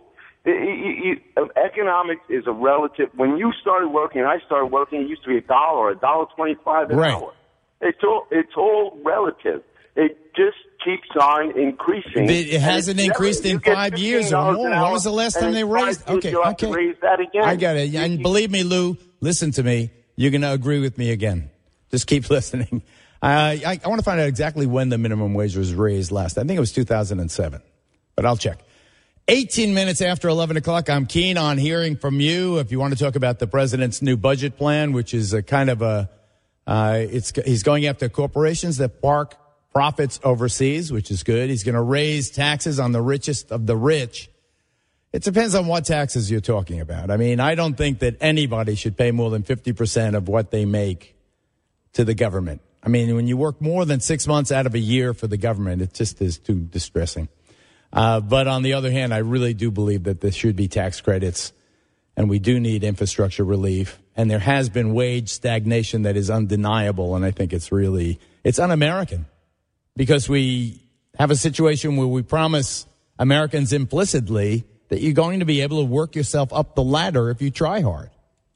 Economics is a relative. When you started working, and I started working, it used to be $1 or $1.25 an hour. It's all relative. It just keeps on increasing. It hasn't increased in 5 years or more. When was the last time they raised? Okay. Raise that again. I got it. And believe me, Lou, listen to me. You're going to agree with me again. Just keep listening. I want to find out exactly when the minimum wage was raised last. I think it was 2007, but I'll check. 18 minutes after 11 o'clock, I'm keen on hearing from you. If you want to talk about the president's new budget plan, which is a kind of he's going after corporations that park profits overseas, which is good. He's going to raise taxes on the richest of the rich. It depends on what taxes you're talking about. I mean, I don't think that anybody should pay more than 50% of what they make to the government. I mean, when you work more than 6 months out of a year for the government, it just is too distressing. But on the other hand, I really do believe that there should be tax credits, and we do need infrastructure relief. And there has been wage stagnation that is undeniable, and I think it's un-American, because we have a situation where we promise Americans implicitly that you're going to be able to work yourself up the ladder if you try hard.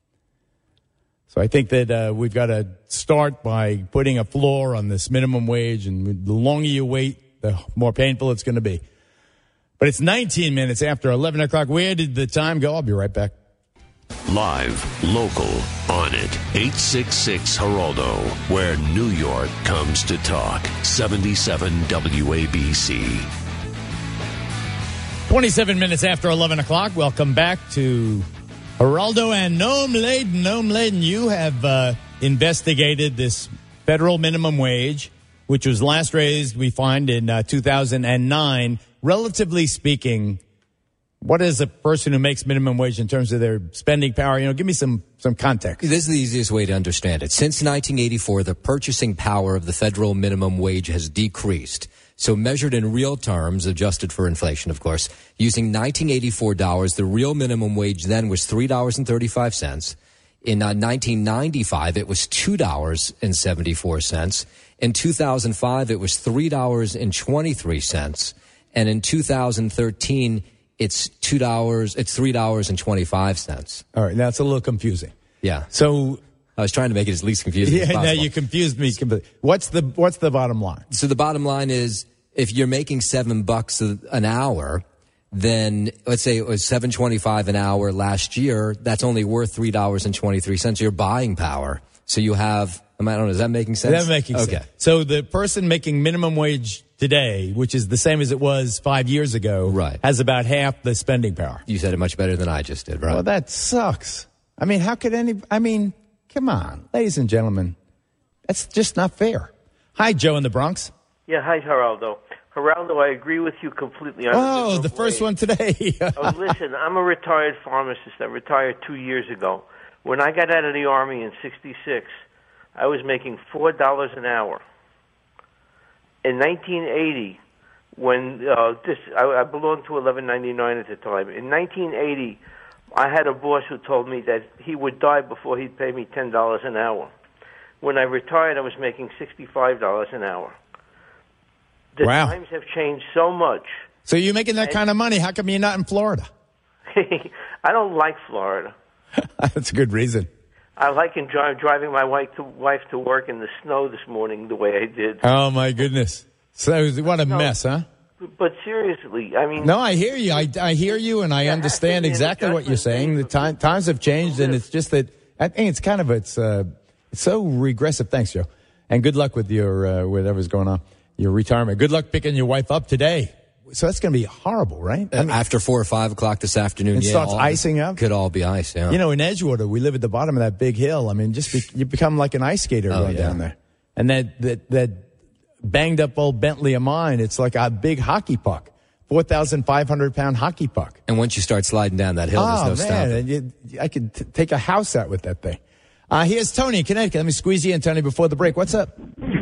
So I think that we've got to start by putting a floor on this minimum wage, and the longer you wait, the more painful it's going to be. But it's 19 minutes after 11 o'clock. Where did the time go? I'll be right back. Live, local, on it. 866 Geraldo, where New York comes to talk. 77 WABC. 27 minutes after 11 o'clock. Welcome back to Geraldo and Noam Laden. Noam Laden, you have investigated this federal minimum wage, which was last raised, we find, in 2009. Relatively speaking, what is a person who makes minimum wage in terms of their spending power? Give me some context. This is the easiest way to understand it. Since 1984, the purchasing power of the federal minimum wage has decreased. So measured in real terms, adjusted for inflation, of course, using $1984, the real minimum wage then was $3.35. In 1995, it was $2.74. In 2005, it was $3.23. And in 2013, it's $3.25. All right, now it's a little confusing. Yeah. So I was trying to make it as least confusing as possible. Now you confused me. What's the bottom line? So the bottom line is, if you're making $7 an hour, then let's say it was $7.25 an hour last year. That's only worth $3.23. Your buying power. So you have. I don't know. Is that making sense? That's making sense. So the person making minimum wage today, which is the same as it was 5 years ago, right, has about half the spending power. You said it much better than I just did, right? Well, that sucks. I mean, how could come on, ladies and gentlemen. That's just not fair. Hi, Joe in the Bronx. Yeah, hi, Geraldo. Geraldo, I agree with you completely. Oh, the first one today. Listen, I'm a retired pharmacist. I retired 2 years ago. When I got out of the Army in '66, I was making $4 an hour. In 1980, when I belonged to 1199 at the time. In 1980, I had a boss who told me that he would die before he'd pay me $10 an hour. When I retired, I was making $65 an hour. The times have changed so much. So you're making that kind of money. How come you're not in Florida? I don't like Florida. That's a good reason. I like driving my wife to work in the snow this morning the way I did. Oh, my goodness. So what a mess, huh? But seriously, I mean... No, I hear you. I hear you, and I understand exactly what you're saying. The times have changed, and it's just that... I think it's kind of... It's so regressive. Thanks, Joe. And good luck with your whatever's going on, your retirement. Good luck picking your wife up today. So that's going to be horrible, right? After 4 or 5 o'clock this afternoon, it starts icing up. Could all be ice, yeah. In Edgewater, we live at the bottom of that big hill. I mean, you become like an ice skater down there. And that banged up old Bentley of mine, it's like a big hockey puck, 4,500-pound hockey puck. And once you start sliding down that hill, there's no stopping. I could take a house out with that thing. Here's Tony in Connecticut. Let me squeeze you in, Tony, before the break. What's up?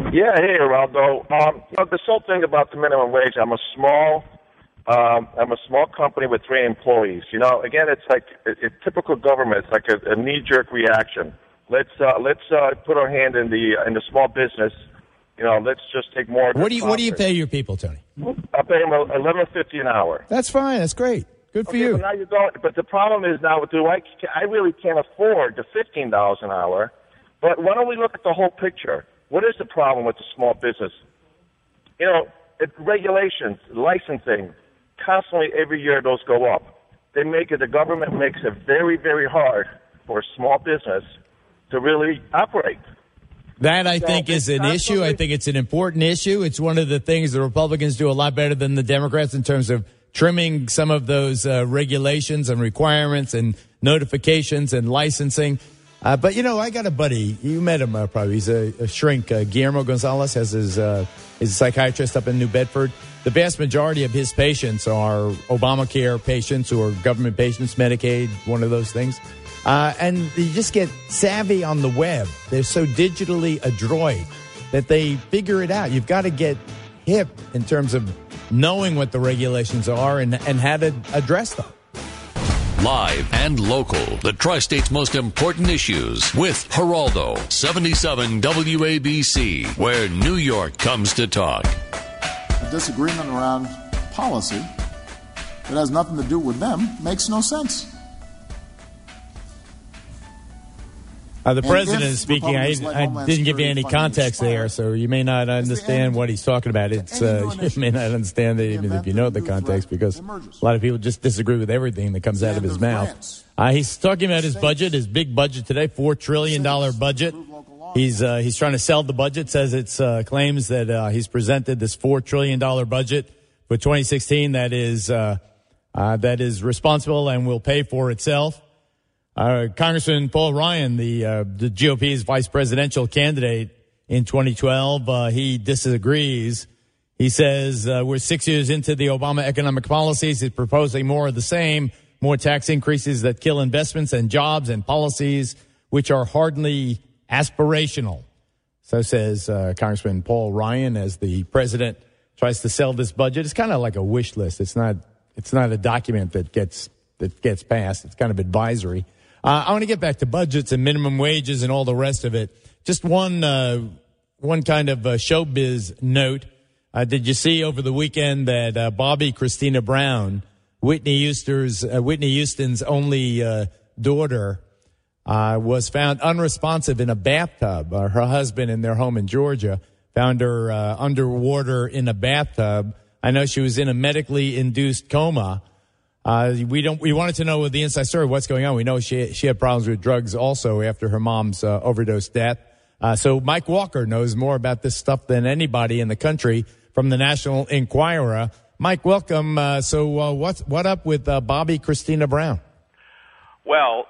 Yeah, hey, Geraldo. This whole thing about the minimum wage, I'm a small company with 3 employees. Again, it's like a typical government. It's like a knee-jerk reaction. Let's put our hand in the small business. Let's just take more. What do you pay your people, Tony? I pay them $11.50 an hour. That's fine. That's great. Good for you. But now you're going. But the problem is now, I really can't afford the $15 an hour. But why don't we look at the whole picture? What is the problem with the small business? Regulations, licensing, constantly every year those go up. The government makes it very, very hard for a small business to really operate. That, I think, is an issue. I think it's an important issue. It's one of the things the Republicans do a lot better than the Democrats in terms of trimming some of those regulations and requirements and notifications and licensing. But, I got a buddy. You met him probably. He's a shrink. Guillermo Gonzalez is a psychiatrist up in New Bedford. The vast majority of his patients are Obamacare patients or government patients, Medicaid, one of those things. And you just get savvy on the web. They're so digitally adroit that they figure it out. You've got to get hip in terms of knowing what the regulations are and how to address them. Live and local, the Tri-State's most important issues with Geraldo, 77 WABC, where New York comes to talk. A disagreement around policy that has nothing to do with them makes no sense. The president is speaking. I didn't give you any context there, so you may not understand what he's talking about. You may not understand it even if you know the context, because a lot of people just disagree with everything that comes out of his mouth. He's talking about his budget, his big budget today, $4 trillion budget. He's trying to sell the budget, says it's claims that he's presented this $4 trillion budget for 2016 that is responsible and will pay for itself. Congressman Paul Ryan, the GOP's vice presidential candidate in 2012, he disagrees. He says, we're 6 years into the Obama economic policies. He's proposing more of the same, more tax increases that kill investments and jobs and policies which are hardly aspirational. So says Congressman Paul Ryan as the president tries to sell this budget. It's kind of like a wish list. It's not a document that gets passed. It's kind of advisory. I want to get back to budgets and minimum wages and all the rest of it. Just one kind of showbiz note. Did you see over the weekend that Bobby Christina Brown, Whitney Houston's only daughter, was found unresponsive in a bathtub? Her husband in their home in Georgia found her underwater in a bathtub. I know she was in a medically induced coma. We wanted to know the inside story, what's going on. We know she had problems with drugs also after her mom's overdose death. So Mike Walker knows more about this stuff than anybody in the country from the National Enquirer. Mike, welcome. So what up with Bobby Christina Brown? Well,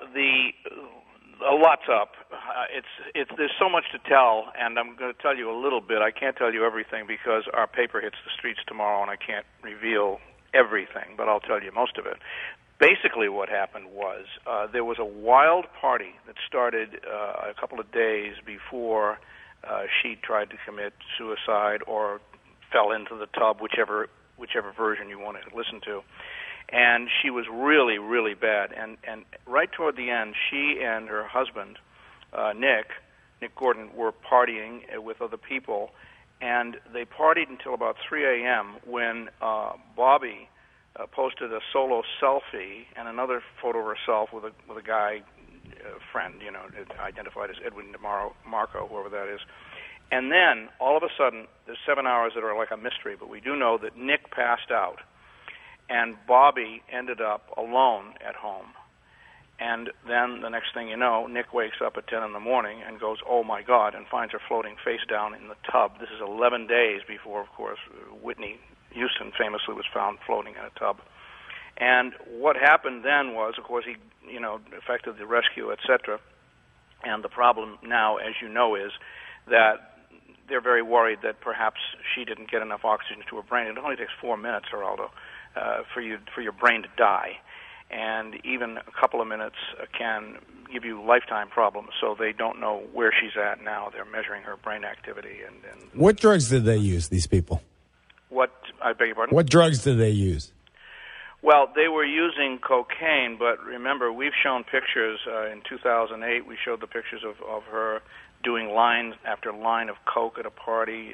a lot's up. There's so much to tell, and I'm going to tell you a little bit. I can't tell you everything because our paper hits the streets tomorrow, and I can't reveal everything, but I'll tell you most of it. Basically what happened was there was a wild party that started a couple of days before she tried to commit suicide or fell into the tub, whichever version you want to listen to. And she was really, really bad. And right toward the end, she and her husband, Nick Gordon, were partying with other people. And they partied until about 3 a.m. when Bobby posted a solo selfie and another photo of herself with a guy friend, identified as Edwin DeMarco, whoever that is. And then all of a sudden, there's 7 hours that are like a mystery, but we do know that Nick passed out, and Bobby ended up alone at home. And then the next thing you know, Nick wakes up at 10 in the morning and goes, oh, my God, and finds her floating face down in the tub. This is 11 days before, of course, Whitney Houston famously was found floating in a tub. And what happened then was, of course, he, effected the rescue, etc. And the problem now, as you know, is that they're very worried that perhaps she didn't get enough oxygen to her brain. It only takes 4 minutes, Geraldo, for your brain to die. and even a couple of minutes can give you lifetime problems. So they don't know where she's at now. They're measuring her brain activity. And What drugs did they use, these people? what, I beg your pardon? What drugs did they use? Well, they were using cocaine, but remember, we've shown pictures. In 2008, we showed the pictures of her doing line after line of coke at a party.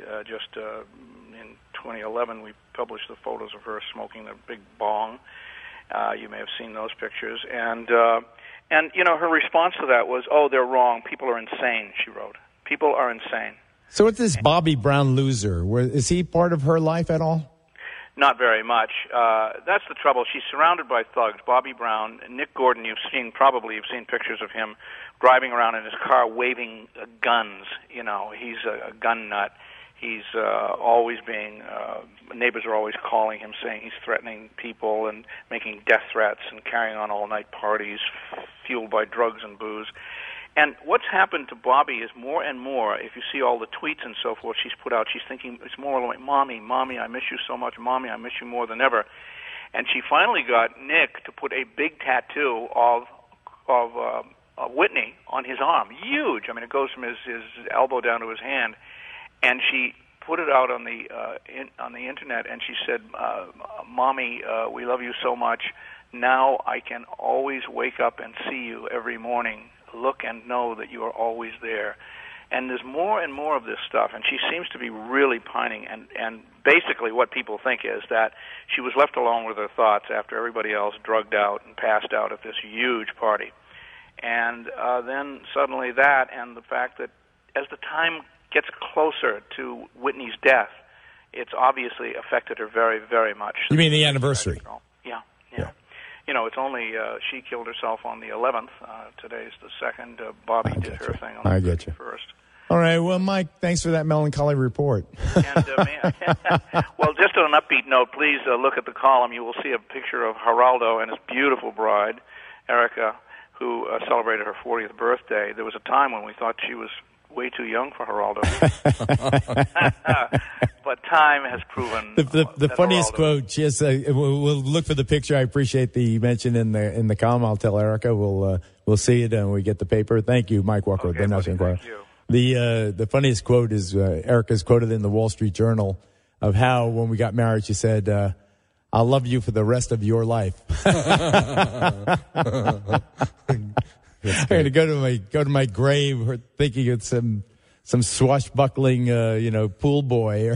In 2011, we published the photos of her smoking a big bong. You may have seen those pictures. And her response to that was, "Oh, they're wrong. People are insane," she wrote. "People are insane." So what's this Bobby Brown loser? Is he part of her life at all? Not very much. That's the trouble. She's surrounded by thugs. Bobby Brown, Nick Gordon, you've seen pictures of him driving around in his car waving guns. He's a gun nut. He's always being, neighbors are always calling him saying he's threatening people and making death threats and carrying on all-night parties fueled by drugs and booze. And what's happened to Bobby is more and more, if you see all the tweets and so forth she's put out, she's thinking, it's more like, Mommy, I miss you so much. Mommy, I miss you more than ever. And she finally got Nick to put a big tattoo of Whitney on his arm. Huge. I mean, it goes from his elbow down to his hand. And she put it out on the internet, and she said, Mommy, we love you so much. Now I can always wake up and see you every morning. Look and know that you are always there. And there's more and more of this stuff, and she seems to be really pining. And basically what people think is that she was left alone with her thoughts after everybody else drugged out and passed out at this huge party. And then suddenly that, and the fact that as the time gets closer to Whitney's death, it's obviously affected her very, very much. You mean the anniversary? Yeah. It's only, she killed herself on the 11th. Today's the 2nd. Bobby did her thing on the 31st. All right. Well, Mike, thanks for that melancholy report. And, well, just on an upbeat note, please look at the column. You will see a picture of Geraldo and his beautiful bride, Erica, who celebrated her 40th birthday. There was a time when we thought she was way too young for Geraldo. But time has proven the funniest quote. She has, we'll look for the picture. I appreciate the mention in the column. I'll tell Erica. We'll see it when we get the paper. Thank you, Mike Walker. Okay, thank you. The funniest quote is Erica's quoted in the Wall Street Journal of how when we got married she said, "I'll love you for the rest of your life." I'm going to go to my grave thinking it's some swashbuckling, pool boy.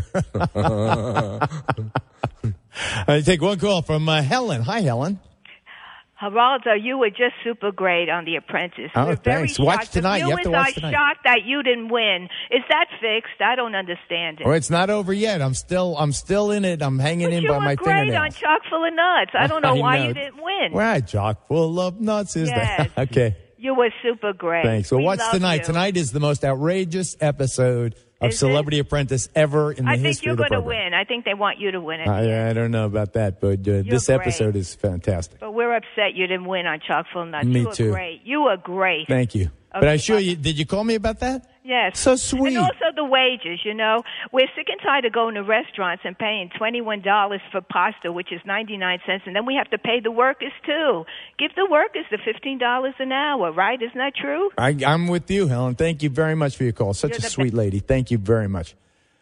I take one call from Helen. Hi, Helen. Geraldo, you were just super great on The Apprentice. Oh, thanks. Watch tonight. You have to watch tonight. Shocked that you didn't win. Is that fixed? I don't understand it. Well, it's not over yet. I'm still in it. I'm hanging in by my fingernails. You were great on Chock full of nuts. I don't know why you didn't win. Right, Chock full of nuts is that? Okay. You were super great. Thanks. Well, what's tonight? You. Tonight is the most outrageous episode of Celebrity Apprentice ever in the history of the program. I think you're going to win. I think they want you to win it. I don't know about that, but this episode is fantastic. But we're upset you didn't win on Chock full of nuts. Me you were too. Great. You were great. Thank you. Okay, but I assure you, did you call me about that? Yes. So sweet. And also the wages, We're sick and tired of going to restaurants and paying $21 for pasta, which is 99 cents, and then we have to pay the workers, too. Give the workers the $15 an hour, right? Isn't that true? I'm with you, Helen. Thank you very much for your call. Such a sweet lady. Thank you very much.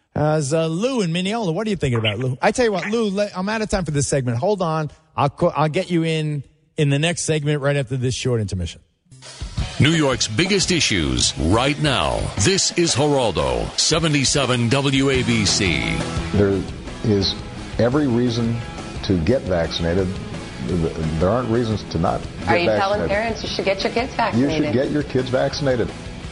Lou in Mineola, what are you thinking about, Lou? I tell you what, Lou, I'm out of time for this segment. Hold on. I'll get you in the next segment right after this short intermission. New York's biggest issues right now. This is Geraldo, 77 WABC. There is every reason to get vaccinated. There aren't reasons to not get vaccinated. Are you telling parents you should get your kids vaccinated? You should get your kids vaccinated.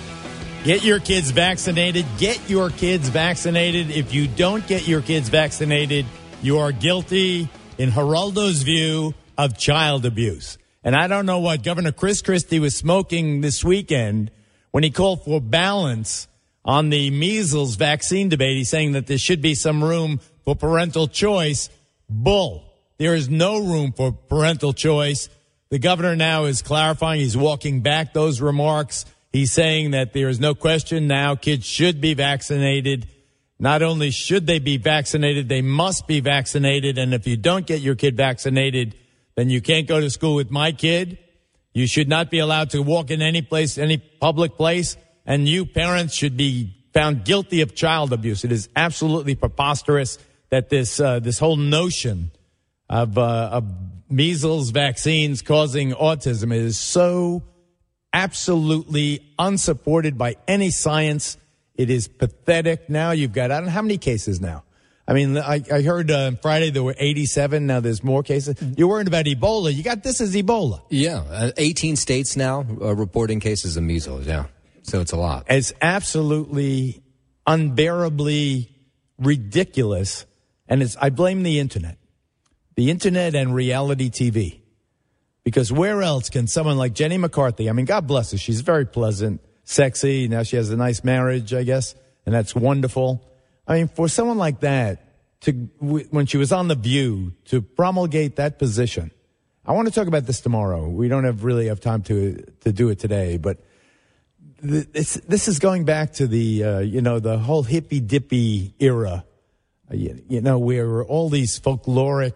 Get your kids vaccinated. Get your kids vaccinated. If you don't get your kids vaccinated, you are guilty, in Geraldo's view, of child abuse. And I don't know what Governor Chris Christie was smoking this weekend when he called for balance on the measles vaccine debate. He's saying that there should be some room for parental choice. Bull. There is no room for parental choice. The governor now is clarifying. He's walking back those remarks. He's saying that there is no question now kids should be vaccinated. Not only should they be vaccinated, they must be vaccinated. And if you don't get your kid vaccinated, then you can't go to school with my kid. You should not be allowed to walk in any place, any public place, and you parents should be found guilty of child abuse. It is absolutely preposterous that this whole notion of measles vaccines causing autism is so absolutely unsupported by any science. It is pathetic. Now you've got, I don't know how many cases now. I mean, I heard Friday there were 87. Now there's more cases. You're worried about Ebola. You got this as Ebola. Yeah. 18 states now reporting cases of measles. Yeah. So it's a lot. It's absolutely unbearably ridiculous. And I blame the internet and reality TV. Because where else can someone like Jenny McCarthy, I mean, God bless her. She's very pleasant, sexy. Now she has a nice marriage, I guess. And that's wonderful. I mean, for someone like that, when she was on The View, to promulgate that position, I want to talk about this tomorrow. We don't really have time to do it today, but this is going back to the whole hippy-dippy era, where all these folkloric,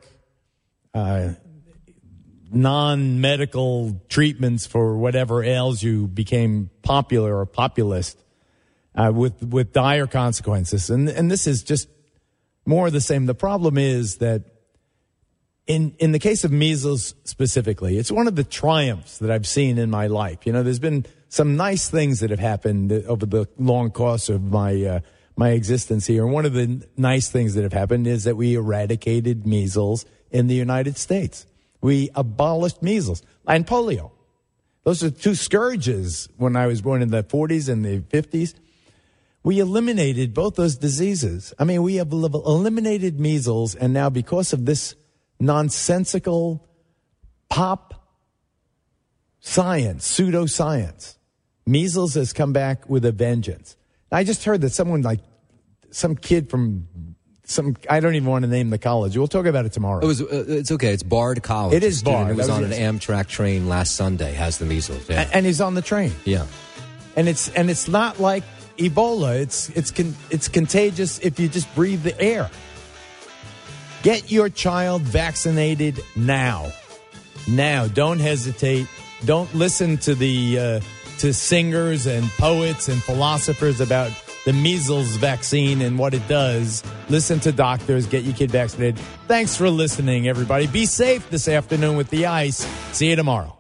non-medical treatments for whatever ails you became popular or populist. With dire consequences. And this is just more of the same. The problem is that in the case of measles specifically, it's one of the triumphs that I've seen in my life. There's been some nice things that have happened over the long course of my existence here. And one of the nice things that have happened is that we eradicated measles in the United States. We abolished measles and polio. Those are two scourges when I was born in the 40s and the 50s. We eliminated both those diseases. I mean, we have eliminated measles, and now because of this nonsensical pop science, pseudoscience, measles has come back with a vengeance. I just heard that some kid from I don't even want to name the college. We'll talk about it tomorrow. It's okay. It's Bard College. It is Bard. It was on an Amtrak train last Sunday, has the measles. Yeah. And he's on the train. Yeah. And it's not like Ebola. It's contagious if you just breathe the air. Get your child vaccinated now. Now, don't hesitate. Don't listen to to singers and poets and philosophers about the measles vaccine and what it does. Listen to doctors. Get your kid vaccinated. Thanks for listening, everybody. Be safe this afternoon with the ice. See you tomorrow.